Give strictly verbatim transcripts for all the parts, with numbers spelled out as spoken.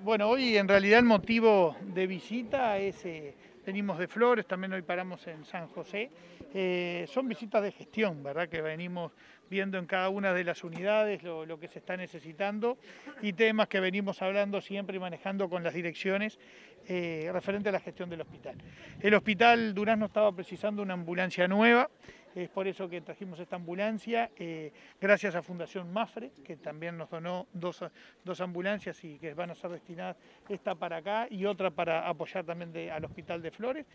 bueno, hoy en realidad el motivo de visita es, eh, venimos de Flores, también hoy paramos en San José. Eh, son visitas de gestión, ¿verdad? Que venimos viendo en cada una de las unidades lo, lo que se está necesitando y temas que venimos hablando siempre y manejando con las direcciones eh, referente a la gestión del hospital. El hospital Durazno estaba precisando una ambulancia nueva, es por eso que trajimos esta ambulancia, eh, gracias a Fundación Mafre, que también nos donó dos, dos ambulancias y que van a ser destinadas, esta para acá y otra para apoyar también de, al Hospital de Flores,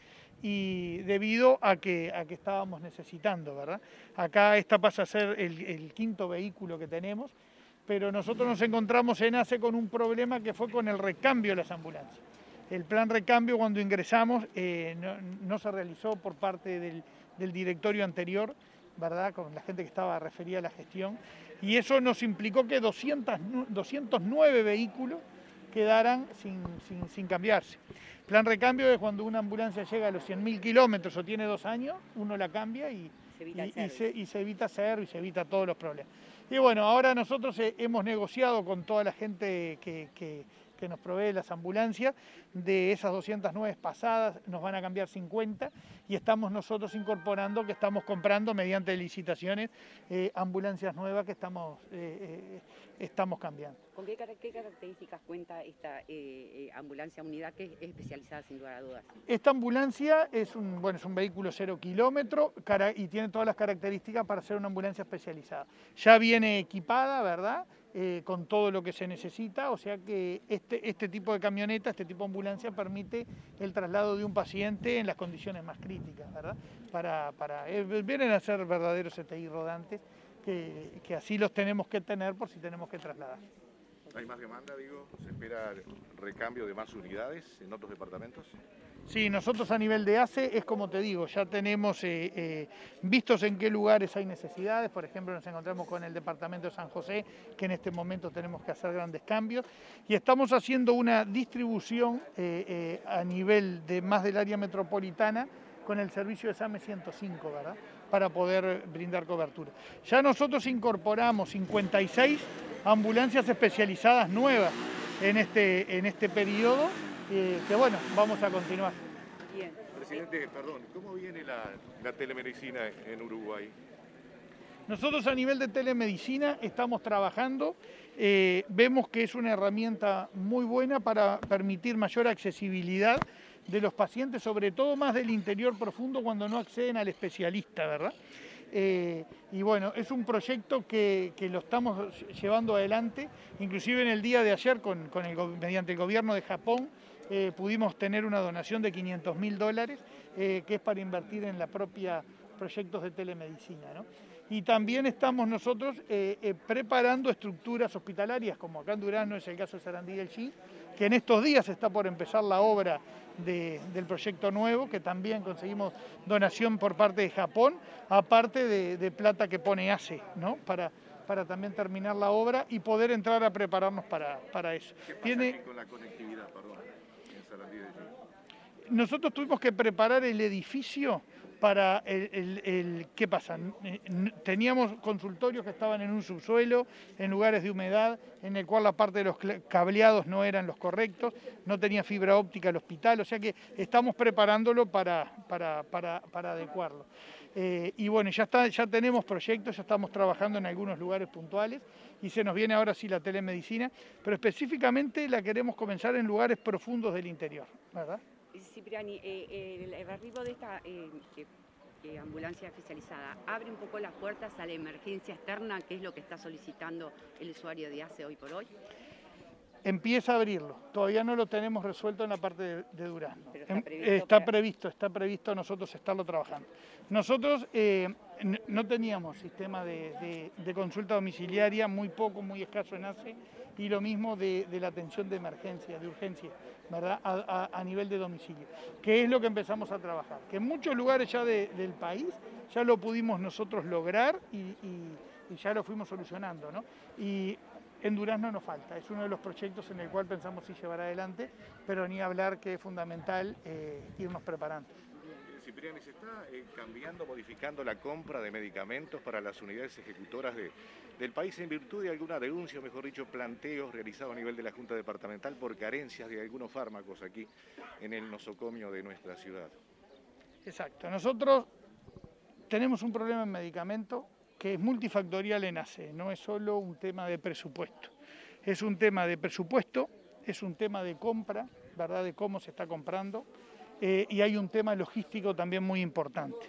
y debido a que, a que estábamos necesitando, ¿verdad? Acá esta pasa a ser el, el quinto vehículo que tenemos, pero nosotros nos encontramos en ACE con un problema que fue con el recambio de las ambulancias. El plan recambio cuando ingresamos eh, no, no se realizó por parte del, del directorio anterior, ¿verdad? Con la gente que estaba referida a la gestión, y eso nos implicó que doscientos, doscientos nueve vehículos quedaran sin, sin, sin cambiarse. Plan recambio es cuando una ambulancia llega a los cien mil kilómetros o tiene dos años, uno la cambia y se evita, y, y se, y se evita servicio y se evita todos los problemas. Y bueno, ahora nosotros eh, hemos negociado con toda la gente que, que, que nos provee las ambulancias, de esas doscientas nueve pasadas nos van a cambiar cincuenta y estamos nosotros incorporando que estamos comprando mediante licitaciones eh, ambulancias nuevas que estamos, eh, eh, estamos cambiando. ¿Con qué, qué características cuenta esta eh, ambulancia unidad que es especializada sin lugar a dudas? Esta ambulancia es un, bueno, es un vehículo cero kilómetro y tiene todas las características para ser una ambulancia especializada. Ya viene equipada, ¿verdad? Eh, con todo lo que se necesita, o sea que este, este tipo de camioneta, este tipo de ambulancia permite el traslado de un paciente en las condiciones más críticas, ¿verdad? Para, para, eh, vienen a ser verdaderos C T I rodantes, que, que así los tenemos que tener por si tenemos que trasladar. ¿Hay más demanda, digo? ¿Se espera recambio de más unidades en otros departamentos? Sí, nosotros a nivel de ACE es como te digo, ya tenemos eh, eh, vistos en qué lugares hay necesidades. Por ejemplo, nos encontramos con el departamento de San José, que en este momento tenemos que hacer grandes cambios, y estamos haciendo una distribución eh, eh, a nivel de más del área metropolitana con el servicio de SAME ciento cinco, ¿verdad? Para poder brindar cobertura. Ya nosotros incorporamos cincuenta y seis ambulancias especializadas nuevas en este, en este periodo, eh, que bueno, vamos a continuar. Bien. Presidente, perdón, ¿cómo viene la, la telemedicina en Uruguay? Nosotros a nivel de telemedicina estamos trabajando, eh, vemos que es una herramienta muy buena para permitir mayor accesibilidad de los pacientes, sobre todo más del interior profundo cuando no acceden al especialista, ¿verdad? Eh, y bueno, es un proyecto que, que lo estamos llevando adelante, inclusive en el día de ayer con, con el, mediante el gobierno de Japón eh, pudimos tener una donación de quinientos mil dólares eh, que es para invertir en la propia proyectos de telemedicina, ¿no? Y también estamos nosotros eh, eh, preparando estructuras hospitalarias, como acá en Durazno es el caso de Sarandí y el G, que en estos días está por empezar la obra de, del proyecto nuevo, que también conseguimos donación por parte de Japón, aparte de, de plata que pone ACE, ¿no? Para, para también terminar la obra y poder entrar a prepararnos para, para eso. ¿Qué pasa Tiene, aquí con la conectividad, perdón, en Sarandí y el G? Nosotros tuvimos que preparar el edificio para el, el, el, ¿qué pasa? Teníamos consultorios que estaban en un subsuelo, en lugares de humedad, en el cual la parte de los cableados no eran los correctos, no tenía fibra óptica el hospital, o sea que estamos preparándolo para, para, para, para adecuarlo. Eh, y bueno, ya, está, ya tenemos proyectos, ya estamos trabajando en algunos lugares puntuales y se nos viene ahora sí la telemedicina, pero específicamente la queremos comenzar en lugares profundos del interior, ¿verdad? Cipriani, eh, el, el arribo de esta eh, eh, ambulancia especializada abre un poco las puertas a la emergencia externa, que es lo que está solicitando el usuario de ACE hoy por hoy. Empieza a abrirlo, todavía no lo tenemos resuelto en la parte de, de Durazno. Pero está previsto, está para... previsto, está previsto nosotros estarlo trabajando. Nosotros eh, no teníamos sistema de, de, de consulta domiciliaria, muy poco, muy escaso en ACE, y lo mismo de, de la atención de emergencia, de urgencia, ¿verdad? A, a, a nivel de domicilio, que es lo que empezamos a trabajar. Que en muchos lugares ya de, del país ya lo pudimos nosotros lograr y, y, y ya lo fuimos solucionando, ¿no? Y en Durazno nos falta, es uno de los proyectos en el cual pensamos sí llevar adelante, pero ni hablar que es fundamental eh, irnos preparando. Cipriani, ¿se está eh, cambiando, modificando la compra de medicamentos para las unidades ejecutoras de, del país en virtud de alguna denuncia, o mejor dicho, planteos realizados a nivel de la Junta Departamental por carencias de algunos fármacos aquí en el nosocomio de nuestra ciudad? Exacto. Nosotros tenemos un problema en medicamentos que es multifactorial en A C E, no es solo un tema de presupuesto. Es un tema de presupuesto, es un tema de compra, ¿verdad?, de cómo se está comprando, eh, y hay un tema logístico también muy importante,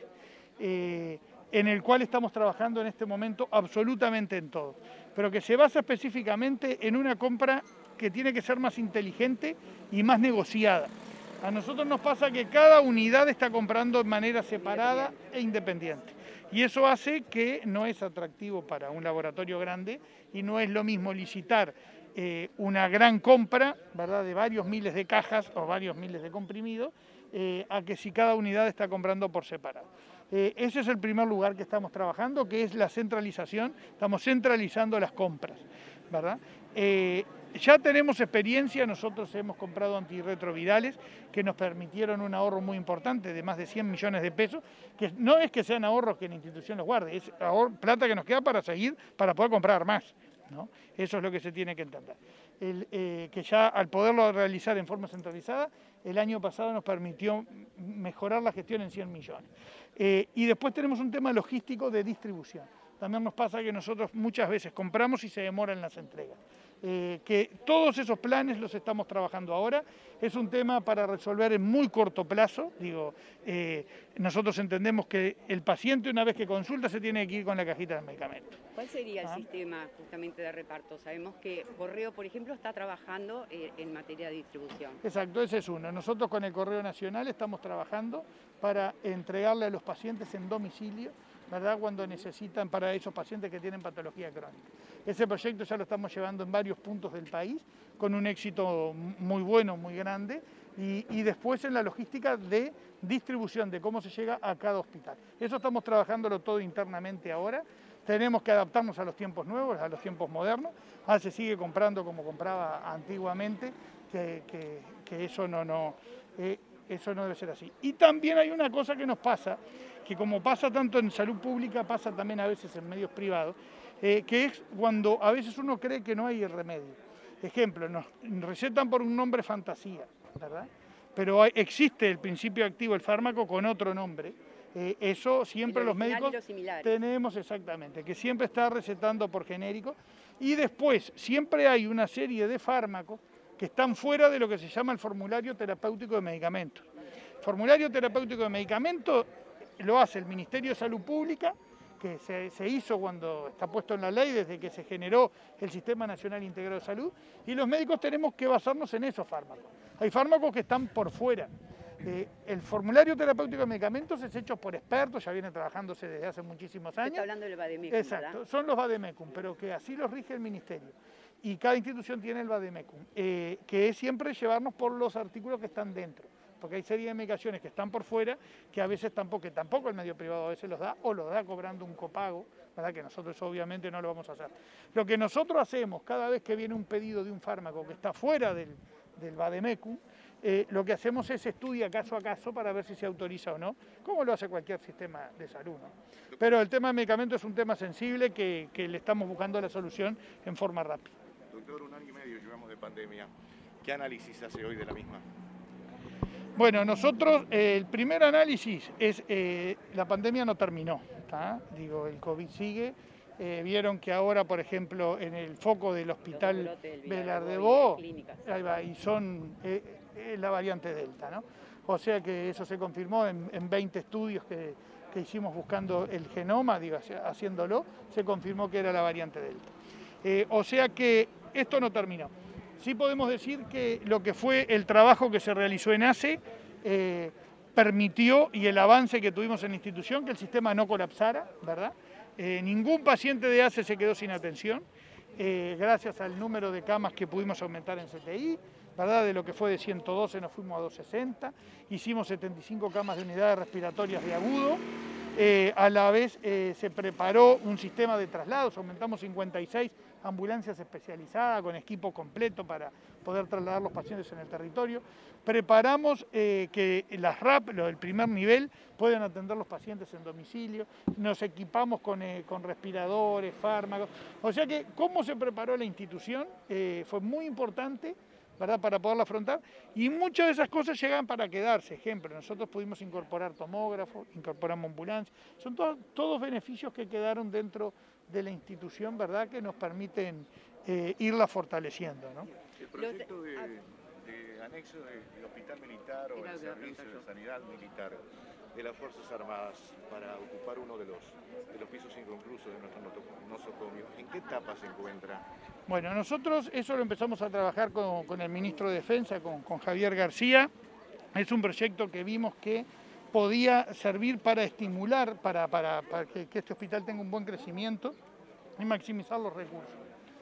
eh, en el cual estamos trabajando en este momento absolutamente en todo, pero que se basa específicamente en una compra que tiene que ser más inteligente y más negociada. A nosotros nos pasa que cada unidad está comprando de manera separada e independiente. Y eso hace que no es atractivo para un laboratorio grande y no es lo mismo licitar eh, una gran compra, ¿verdad?, de varios miles de cajas o varios miles de comprimidos, eh, a que si cada unidad está comprando por separado. Eh, ese es el primer lugar que estamos trabajando, que es la centralización. Estamos centralizando las compras, ¿verdad? Eh, Ya tenemos experiencia, nosotros hemos comprado antirretrovirales que nos permitieron un ahorro muy importante de más de cien millones de pesos, que no es que sean ahorros que la institución los guarde, es ahorro, plata que nos queda para seguir, para poder comprar más, ¿no? Eso es lo que se tiene que entender. El, eh, que ya al poderlo realizar en forma centralizada, el año pasado nos permitió mejorar la gestión en cien millones. Eh, y después tenemos un tema logístico de distribución. También nos pasa que nosotros muchas veces compramos y se demoran las entregas. Eh, que todos esos planes los estamos trabajando ahora. Es un tema para resolver en muy corto plazo. Digo, eh, nosotros entendemos que el paciente una vez que consulta se tiene que ir con la cajita de medicamentos. ¿Cuál sería el ¿Ah? sistema justamente de reparto? Sabemos que Correo, por ejemplo, está trabajando eh, en materia de distribución. Exacto, ese es uno. Nosotros con el Correo Nacional estamos trabajando para entregarle a los pacientes en domicilio, ¿verdad?, cuando necesitan, para esos pacientes que tienen patología crónica. Ese proyecto ya lo estamos llevando en varios puntos del país, con un éxito muy bueno, muy grande, y, y después en la logística de distribución, de cómo se llega a cada hospital. Eso estamos trabajándolo todo internamente ahora. Tenemos que adaptarnos a los tiempos nuevos, a los tiempos modernos. Ah, se sigue comprando como compraba antiguamente, que, que, que eso no, no, eh, eso no debe ser así. Y también hay una cosa que nos pasa, que como pasa tanto en salud pública, pasa también a veces en medios privados, eh, que es cuando a veces uno cree que no hay remedio. Ejemplo, nos recetan por un nombre fantasía, ¿verdad?, pero hay, existe el principio activo, el fármaco, con otro nombre. Eh, eso siempre los médicos tenemos exactamente, que siempre está recetando por genérico, y después siempre hay una serie de fármacos que están fuera de lo que se llama el formulario terapéutico de medicamentos. Formulario terapéutico de medicamentos lo hace el Ministerio de Salud Pública, que se, se hizo cuando está puesto en la ley desde que se generó el Sistema Nacional Integrado de Salud, y los médicos tenemos que basarnos en esos fármacos. Hay fármacos que están por fuera. Eh, el formulario terapéutico de medicamentos es hecho por expertos, ya viene trabajándose desde hace muchísimos años. Está hablando del vademecum, exacto, ¿verdad? Son los vademecum, pero que así los rige el Ministerio. Y cada institución tiene el vademecum, eh, que es siempre llevarnos por los artículos que están dentro. Porque hay serie de medicaciones que están por fuera, que a veces tampoco, que tampoco el medio privado a veces los da, o los da cobrando un copago, ¿verdad?, que nosotros obviamente no lo vamos a hacer. Lo que nosotros hacemos cada vez que viene un pedido de un fármaco que está fuera del, del vademecum, eh, lo que hacemos es estudia caso a caso para ver si se autoriza o no, como lo hace cualquier sistema de salud, ¿no? Pero el tema de medicamentos es un tema sensible que, que le estamos buscando la solución en forma rápida. Doctor, un año y medio llevamos de pandemia. ¿Qué análisis hace hoy de la misma? Bueno, nosotros, eh, el primer análisis es, eh, la pandemia no terminó, ¿tá? Digo, el COVID sigue. Eh, vieron que ahora, por ejemplo, en el foco del hospital Velar de Bo, ahí va, y son eh, eh, la variante Delta, ¿no? O sea que eso se confirmó en, en veinte estudios que, que hicimos buscando el genoma, digo, haciéndolo, se confirmó que era la variante Delta. Eh, o sea que esto no terminó. Sí podemos decir que lo que fue el trabajo que se realizó en A C E eh, permitió, y el avance que tuvimos en la institución, que el sistema no colapsara, ¿verdad? Eh, ningún paciente de A C E se quedó sin atención, eh, gracias al número de camas que pudimos aumentar en C T I, ¿verdad? De lo que fue de ciento doce nos fuimos a doscientos sesenta, hicimos setenta y cinco camas de unidades respiratorias de agudo. Eh, a la vez eh, se preparó un sistema de traslados, aumentamos cincuenta y seis ambulancias especializadas con equipo completo para poder trasladar los pacientes en el territorio. Preparamos eh, que las R A P, lo del primer nivel, puedan atender los pacientes en domicilio. Nos equipamos con, eh, con respiradores, fármacos. O sea que cómo se preparó la institución eh, fue muy importante, ¿verdad?, para poderla afrontar, y muchas de esas cosas llegan para quedarse. Ejemplo, nosotros pudimos incorporar tomógrafos, incorporamos ambulancias, son todos, todos beneficios que quedaron dentro de la institución, ¿verdad?, que nos permiten eh, irla fortaleciendo, ¿no? El proyecto de, de anexo del Hospital Militar o el Servicio de Sanidad Militar de las Fuerzas Armadas para ocupar uno de los, de los pisos inconclusos de nuestro nosocomio, ¿en qué etapa se encuentra? Bueno, nosotros eso lo empezamos a trabajar con, con el ministro de Defensa, con, con Javier García. Es un proyecto que vimos que podía servir para estimular, para, para, para que, que este hospital tenga un buen crecimiento y maximizar los recursos.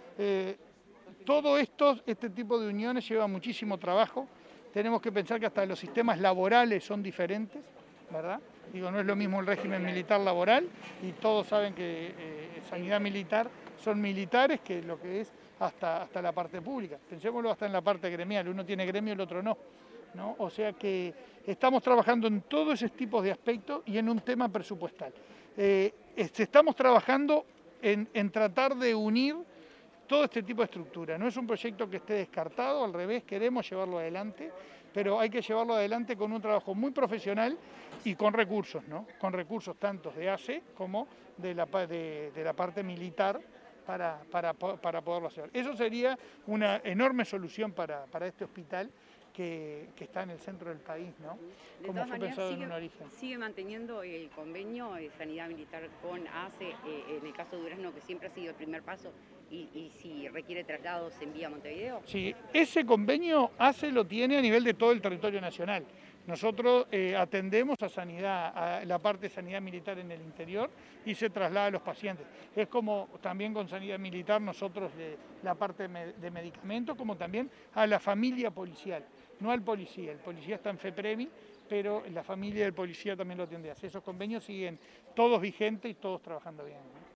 Eh, todo esto, este tipo de uniones lleva muchísimo trabajo. Tenemos que pensar que hasta los sistemas laborales son diferentes, ¿verdad? Digo, no es lo mismo el régimen militar laboral, y todos saben que eh, sanidad militar son militares que lo que es hasta, hasta la parte pública. Pensémoslo hasta en la parte gremial, uno tiene gremio, el otro no, ¿no? O sea que estamos trabajando en todos esos tipos de aspectos y en un tema presupuestal. Eh, estamos trabajando en, en tratar de unir todo este tipo de estructura. No es un proyecto que esté descartado, al revés, queremos llevarlo adelante, pero hay que llevarlo adelante con un trabajo muy profesional y con recursos, ¿no? Con recursos tanto de A C E como de la, de, de la parte militar para, para, para poderlo hacer. Eso sería una enorme solución para, para este hospital que, que está en el centro del país, ¿no? De Como todas fue maneras, pensado sigue, en un origen. sigue manteniendo el convenio de sanidad militar con A C E, eh, en el caso de Durazno, que siempre ha sido el primer paso, y, y si requiere traslado se envía a Montevideo. Sí, ese convenio A C E lo tiene a nivel de todo el territorio nacional. Nosotros eh, atendemos a sanidad, a la parte de sanidad militar en el interior y se traslada a los pacientes. Es como también con sanidad militar nosotros de la parte de medicamentos, como también a la familia policial, no al policía. El policía está en FEPREVI, pero la familia del policía también lo atiende. Esos convenios siguen todos vigentes y todos trabajando bien.